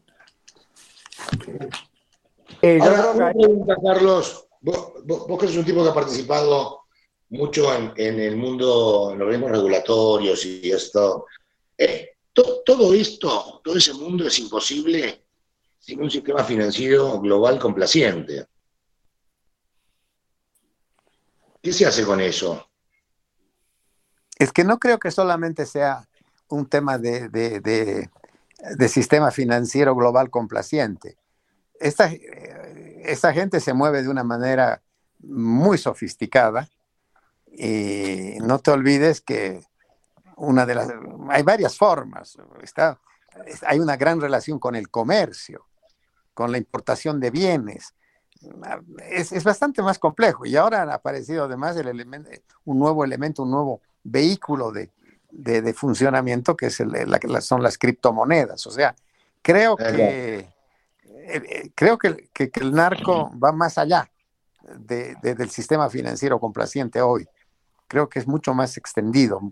Speaker 5: Eh, yo
Speaker 6: Ahora,
Speaker 5: creo que
Speaker 6: una
Speaker 5: hay-
Speaker 6: pregunta, Carlos. Vos, vos- vos que sos un tipo que ha participado mucho en, en el mundo, en los organismos regulatorios y esto. Eh, to- todo esto, todo ese mundo es imposible sin un sistema financiero global complaciente. ¿Qué se hace con eso?
Speaker 8: Es que no creo que solamente sea un tema de, de, de, de sistema financiero global complaciente. Esta, eh, esta gente se mueve de una manera muy sofisticada y no te olvides que una de las, hay varias formas. Está, hay una gran relación con el comercio, con la importación de bienes. Es, es bastante más complejo y ahora ha aparecido además el elemento, un nuevo elemento, un nuevo vehículo de, de, de funcionamiento que es el, la, son las criptomonedas. O sea, creo que, eh, eh, creo que, que, que el narco va más allá de, de, del sistema financiero complaciente hoy. Creo que es mucho más extendido.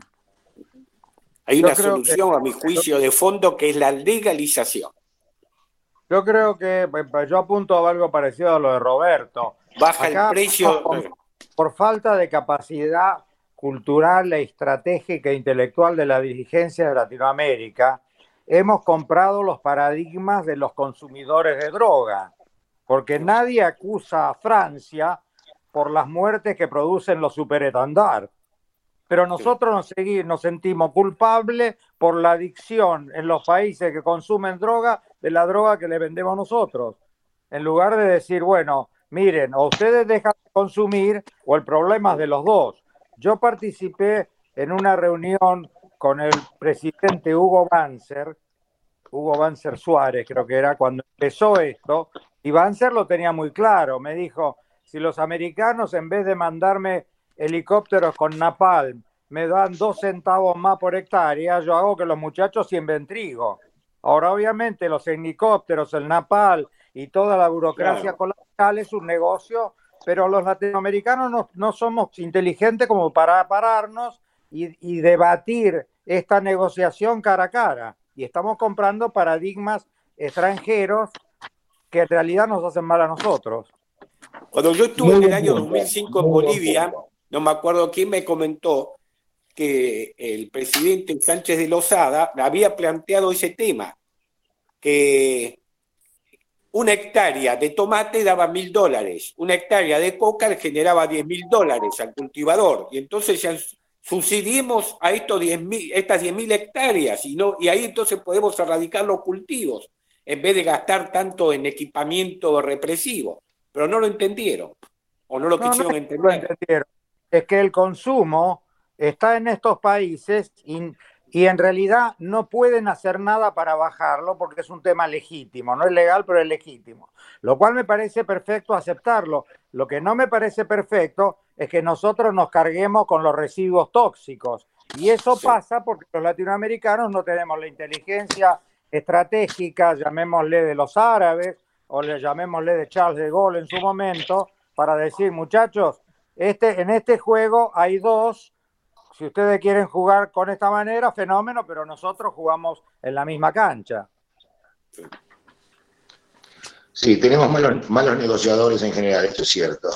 Speaker 4: Hay
Speaker 5: yo
Speaker 4: una
Speaker 5: creo que
Speaker 4: solución, a mi juicio, de fondo, que es la legalización.
Speaker 5: yo creo que pues, yo apunto a algo parecido a lo de Roberto.
Speaker 4: Baja el
Speaker 5: Acá,
Speaker 4: precio.
Speaker 5: por, por falta de capacidad cultural e estratégica e intelectual de la dirigencia de Latinoamérica, hemos comprado los paradigmas de los consumidores de droga, porque nadie acusa a Francia por las muertes que producen los superetandards. Pero nosotros nos, seguimos, nos sentimos culpables por la adicción en los países que consumen droga de la droga que le vendemos nosotros. En lugar de decir, bueno, miren, o ustedes dejan de consumir o el problema es de los dos. Yo participé en una reunión con el presidente Hugo Banzer, Hugo Banzer Suárez, creo que era cuando empezó esto, y Banzer lo tenía muy claro. Me dijo, si los americanos en vez de mandarme helicópteros con napalm me dan dos centavos más por hectárea, yo hago que los muchachos siembren trigo. Ahora, obviamente, los helicópteros, el napalm y toda la burocracia
Speaker 4: Claro.
Speaker 5: colateral es un negocio, pero los latinoamericanos no, no somos inteligentes como para pararnos y, y debatir esta negociación cara a cara. Y estamos comprando paradigmas extranjeros que en realidad nos hacen mal a nosotros.
Speaker 4: Cuando yo estuve
Speaker 6: Muy
Speaker 4: en el
Speaker 6: buen
Speaker 4: año
Speaker 6: punto,
Speaker 4: dos mil cinco en
Speaker 6: muy buen
Speaker 4: Bolivia,
Speaker 6: punto.
Speaker 4: no me acuerdo quién me comentó que el presidente Sánchez de Lozada había planteado ese tema, que una hectárea de tomate daba mil dólares, una hectárea de coca le generaba diez mil dólares al cultivador, y entonces ya subsidiemos a estos diez mil, estas diez mil hectáreas, y, no, y ahí entonces podemos erradicar los cultivos, en vez de gastar tanto en equipamiento represivo. Pero no lo entendieron, o no lo
Speaker 5: No, no
Speaker 4: quisieron
Speaker 5: es que no lo
Speaker 4: entender.
Speaker 5: entendieron, es que el consumo está en estos países y, y en realidad no pueden hacer nada para bajarlo porque es un tema legítimo, no es legal, pero es legítimo. Lo cual me parece perfecto aceptarlo. Lo que no me parece perfecto es que nosotros nos carguemos con los residuos tóxicos Y eso
Speaker 4: Sí.
Speaker 5: pasa porque los latinoamericanos no tenemos la inteligencia estratégica, llamémosle de los árabes, o le llamémosle de Charles de Gaulle en su momento, para decir, muchachos, este, en este juego hay dos, si ustedes quieren jugar con esta manera, fenómeno, pero nosotros jugamos en la misma cancha.
Speaker 6: Sí, tenemos malos, malos negociadores en general, esto es cierto.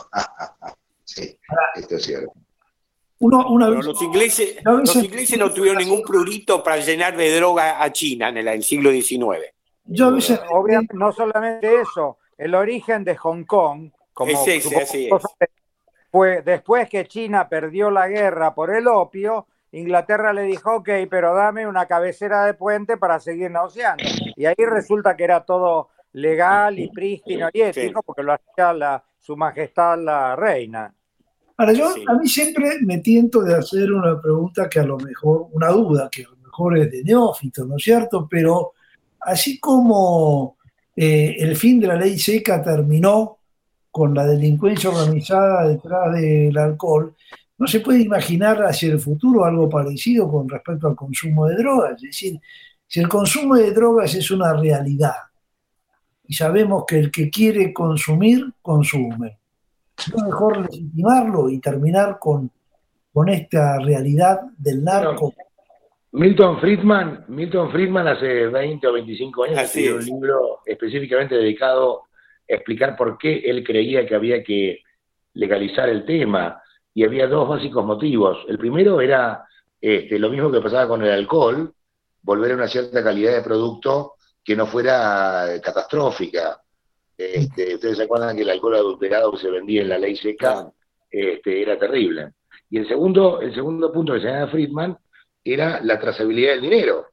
Speaker 6: Sí, esto es cierto.
Speaker 2: Uno, una
Speaker 4: Pero
Speaker 2: vez,
Speaker 4: los ingleses,
Speaker 2: una vez
Speaker 4: los
Speaker 2: en-
Speaker 4: ingleses no tuvieron ningún prurito para llenar de droga a China en el, en el siglo diecinueve.
Speaker 2: yo a veces
Speaker 5: Obviamente, no solamente eso, el origen de Hong Kong, como
Speaker 4: Es ese,
Speaker 5: supongo
Speaker 4: así
Speaker 5: que
Speaker 4: es.
Speaker 5: fue después que China perdió la guerra por el opio, Inglaterra le dijo, ok, pero dame una cabecera de puente para seguir negociando. Y ahí resulta que era todo legal y prístino y ético,
Speaker 4: Sí.
Speaker 5: porque lo hacía la, su majestad la reina.
Speaker 2: Ahora, yo
Speaker 4: Sí.
Speaker 2: a mí siempre me tiento de hacer una pregunta que a lo mejor, una duda que a lo mejor es de neófito, ¿no es cierto? Pero así como eh, el fin de la ley seca terminó con la delincuencia organizada detrás del alcohol, no se puede imaginar hacia el futuro algo parecido con respecto al consumo de drogas. Es decir, si el consumo de drogas es una realidad y sabemos que el que quiere consumir, consume. ¿No es mejor legitimarlo y terminar con, con esta realidad del narco?
Speaker 6: Milton Friedman, Milton Friedman hace veinte o veinticinco años
Speaker 4: Así
Speaker 6: escribió un
Speaker 4: es.
Speaker 6: libro específicamente dedicado a explicar por qué él creía que había que legalizar el tema. Y había dos básicos motivos. El primero era este, lo mismo que pasaba con el alcohol, volver a una cierta calidad de producto que no fuera catastrófica. Este, ustedes se acuerdan que el alcohol adulterado que se vendía en la ley seca
Speaker 4: Claro.
Speaker 6: este, era terrible. Y el segundo, el segundo punto que se llama Friedman era la trazabilidad del dinero.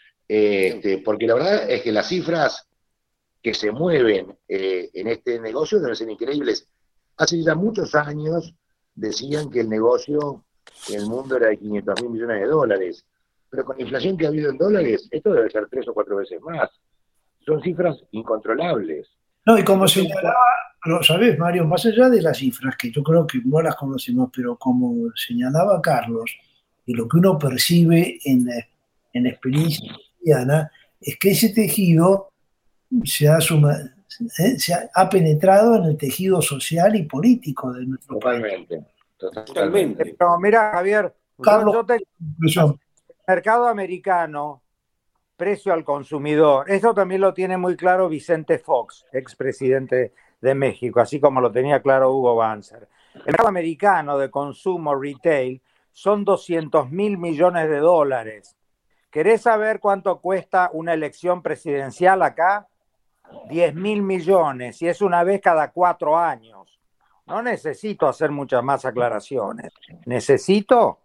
Speaker 6: Este, porque la verdad es que las cifras que se mueven eh, en este negocio deben ser increíbles. Hace ya muchos años decían que el negocio en el mundo era de quinientos mil millones de dólares, pero con la inflación que ha habido en dólares, esto debe ser tres o cuatro veces más. Son cifras incontrolables.
Speaker 2: No, y como
Speaker 6: Entonces,
Speaker 2: señalaba, lo sabés, Mario, más allá de las cifras, que yo creo que no las conocemos, pero como señalaba Carlos, y lo que uno percibe en, en la experiencia cotidiana, es que ese tejido se ha, suma, eh, se ha, ha penetrado en el tejido social y político de nuestro país.
Speaker 6: Totalmente, totalmente.
Speaker 4: Totalmente.
Speaker 5: Pero mira, Javier, yo,
Speaker 2: Carlos,
Speaker 5: yo te,
Speaker 2: conclusión.
Speaker 5: mercado americano, precio al consumidor. Eso también lo tiene muy claro Vicente Fox, expresidente de México, así como lo tenía claro Hugo Banzer. El mercado americano de consumo retail son doscientos mil millones de dólares. ¿Querés saber cuánto cuesta una elección presidencial acá? diez mil millones, y es una vez cada cuatro años. No necesito hacer muchas más aclaraciones. ¿Necesito?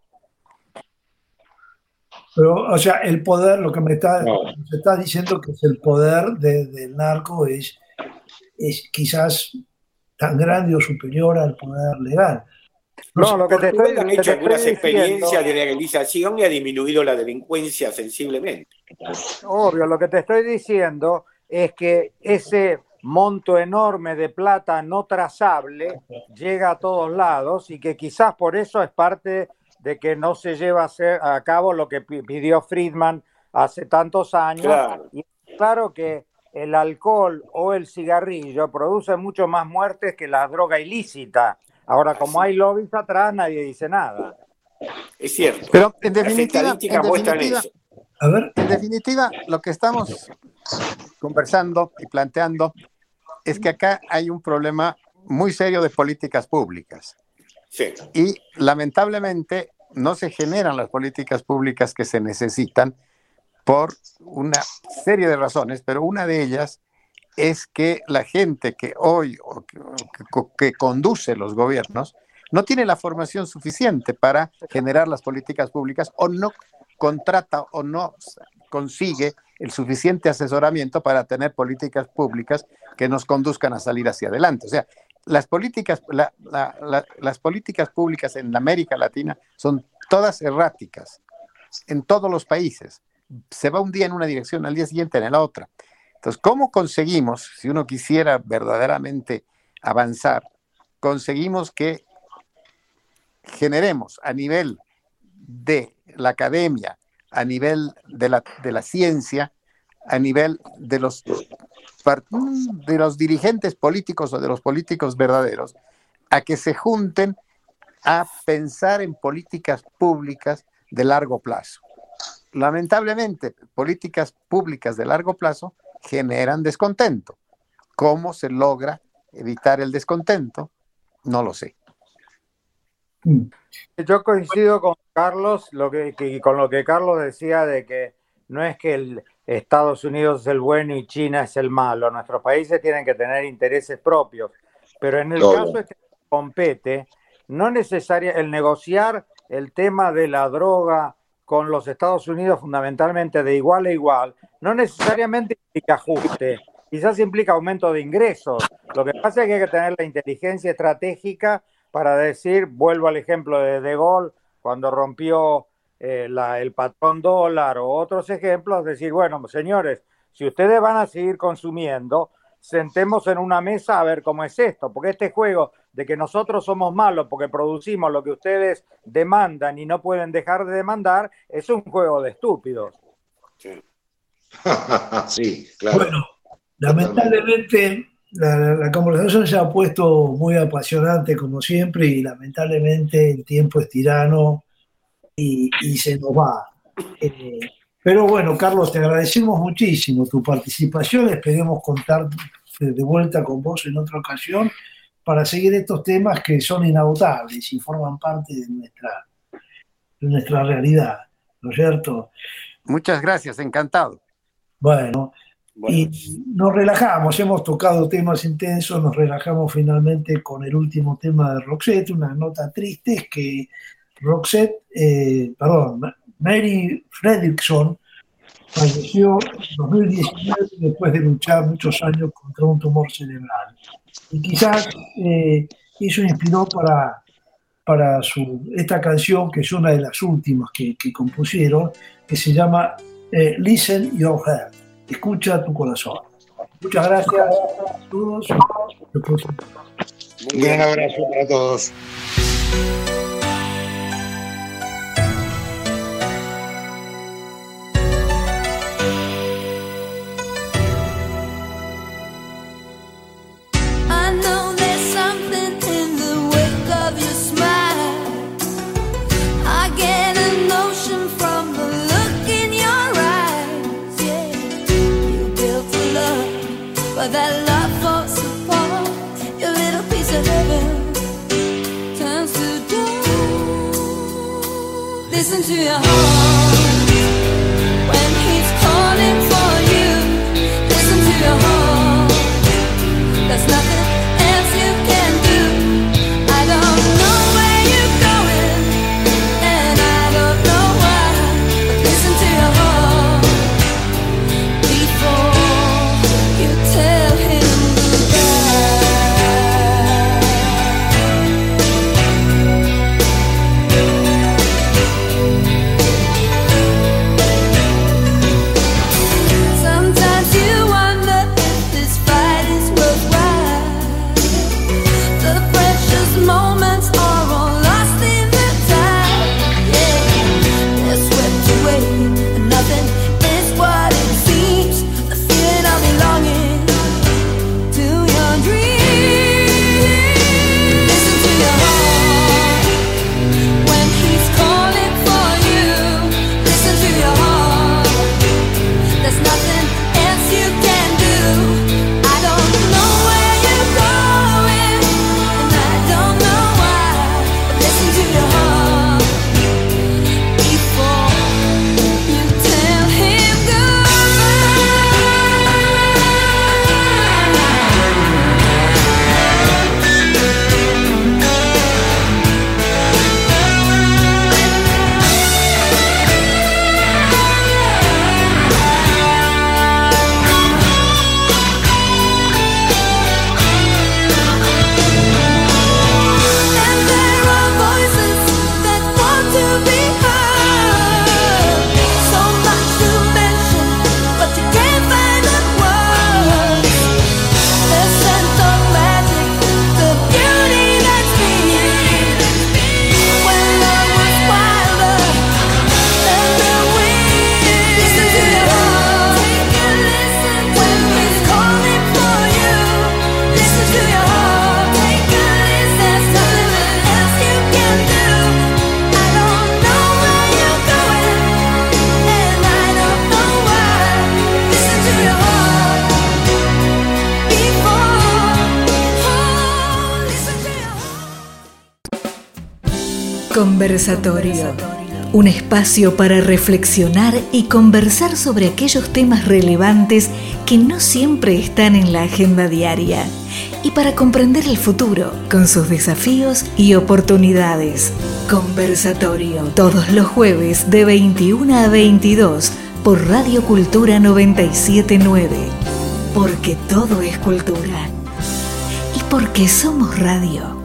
Speaker 2: Pero, o sea, el poder, lo que me está,
Speaker 6: No.
Speaker 2: se está diciendo que es el poder de, del narco es, es quizás tan grande o superior al poder legal. No,
Speaker 5: No,
Speaker 2: sé,
Speaker 5: lo que te estoy,
Speaker 4: Portugal han
Speaker 5: que te
Speaker 4: hecho algunas
Speaker 5: estoy
Speaker 4: experiencias
Speaker 5: diciendo,
Speaker 4: de legalización y ha disminuido la delincuencia sensiblemente.
Speaker 5: obvio, lo que te estoy diciendo es que ese monto enorme de plata no trazable llega a todos lados y que quizás por eso es parte de que no se lleva a, hacer, a cabo lo que pidió Friedman hace tantos años.
Speaker 4: Claro.
Speaker 5: Y claro que el alcohol o el cigarrillo produce mucho más muertes que la droga ilícita. Ahora, como hay lobbies atrás, nadie dice nada.
Speaker 4: Es cierto.
Speaker 8: Pero en
Speaker 4: Las
Speaker 8: definitiva,
Speaker 4: estadísticas
Speaker 8: en
Speaker 4: muestran
Speaker 8: definitiva,
Speaker 4: eso.
Speaker 2: a ver,
Speaker 8: en definitiva, lo que estamos conversando y planteando es que acá hay un problema muy serio de políticas públicas.
Speaker 4: Sí.
Speaker 8: Y lamentablemente no se generan las políticas públicas que se necesitan por una serie de razones, pero una de ellas es que la gente que hoy o que, que, que conduce los gobiernos no tiene la formación suficiente para generar las políticas públicas o no contrata o no consigue el suficiente asesoramiento para tener políticas públicas que nos conduzcan a salir hacia adelante. O sea, las políticas, la, la, la, las políticas públicas en América Latina son todas erráticas en todos los países. Se va un día en una dirección, al día siguiente en la otra. Entonces, ¿cómo conseguimos, si uno quisiera verdaderamente avanzar, conseguimos que generemos a nivel de la academia, a nivel de la, de la ciencia, a nivel de los, de los dirigentes políticos o de los políticos verdaderos, a que se junten a pensar en políticas públicas de largo plazo. Lamentablemente, políticas públicas de largo plazo generan descontento. ¿Cómo se logra evitar el descontento? No lo sé.
Speaker 5: Yo coincido con Carlos, lo que, que, con lo que Carlos decía de que no es que el Estados Unidos es el bueno y China es el malo. Nuestros países tienen que tener intereses propios, pero en el
Speaker 6: Todo.
Speaker 5: caso este que compete, no necesaria el negociar el tema de la droga con los Estados Unidos fundamentalmente de igual a igual, no necesariamente implica ajuste, quizás implica aumento de ingresos. Lo que pasa es que hay que tener la inteligencia estratégica para decir, vuelvo al ejemplo de De Gaulle, cuando rompió eh, la, el patrón dólar o otros ejemplos, decir, bueno, señores, si ustedes van a seguir consumiendo, sentemos en una mesa a ver cómo es esto, porque este juego de que nosotros somos malos porque producimos lo que ustedes demandan y no pueden dejar de demandar, es un juego de estúpidos.
Speaker 6: Sí, sí, claro.
Speaker 2: Bueno, lamentablemente la, la, la conversación se ha puesto muy apasionante como siempre y lamentablemente el tiempo es tirano y, y se nos va. Eh, pero bueno, Carlos, te agradecemos muchísimo tu participación, esperemos contar de, de vuelta con vos en otra ocasión para seguir estos temas que son inagotables y forman parte de nuestra, de nuestra realidad, ¿no es cierto?
Speaker 8: Muchas gracias, encantado.
Speaker 2: Bueno,
Speaker 4: Bueno.
Speaker 2: y nos relajamos, hemos tocado temas intensos, nos relajamos finalmente con el último tema de Roxette, una nota triste es que Roxette, eh, perdón, Mary Fredriksson falleció en dos mil diecinueve después de luchar muchos años contra un tumor cerebral. Y quizás eh, eso inspiró para, para su, esta canción, que es una de las últimas que, que compusieron, que se llama eh, Listen Your Heart. Escucha tu corazón. Muchas gracias a todos.
Speaker 6: Un gran abrazo para todos.
Speaker 7: I know there's something in the wake of your smile. I get a notion from the look in your eyes. Yeah, you built a love, but that love falls apart. Your little piece of heaven turns to dust. Listen to your heart when he's calling for you. Listen to your heart. There's nothing else you can do. I don't know where you're going, and I don't know why. But listen to your heart before you tell him goodbye.
Speaker 1: Conversatorio. Un espacio para reflexionar y conversar sobre aquellos temas relevantes que no siempre están en la agenda diaria y para comprender el futuro con sus desafíos y oportunidades. Conversatorio, todos los jueves de veintiuno a veintidós por Radio Cultura noventa y siete punto nueve. Porque todo es cultura. Y porque somos radio.